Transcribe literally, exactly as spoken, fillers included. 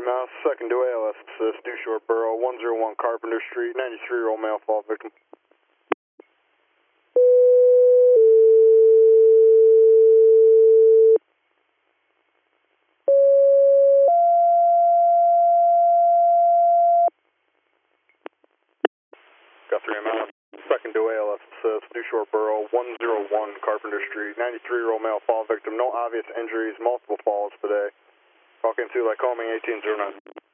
Mouse, second to A L S, assist, due short borough, one oh one Carpenter Street, ninety-three-year-old male fall victim. Guthrie Mouse, second to A L S, assist, due short borough, one oh one Carpenter Street, ninety-three-year-old male fall victim, no obvious injuries, multiple falls today. Talking to Lycoming eighteen oh nine.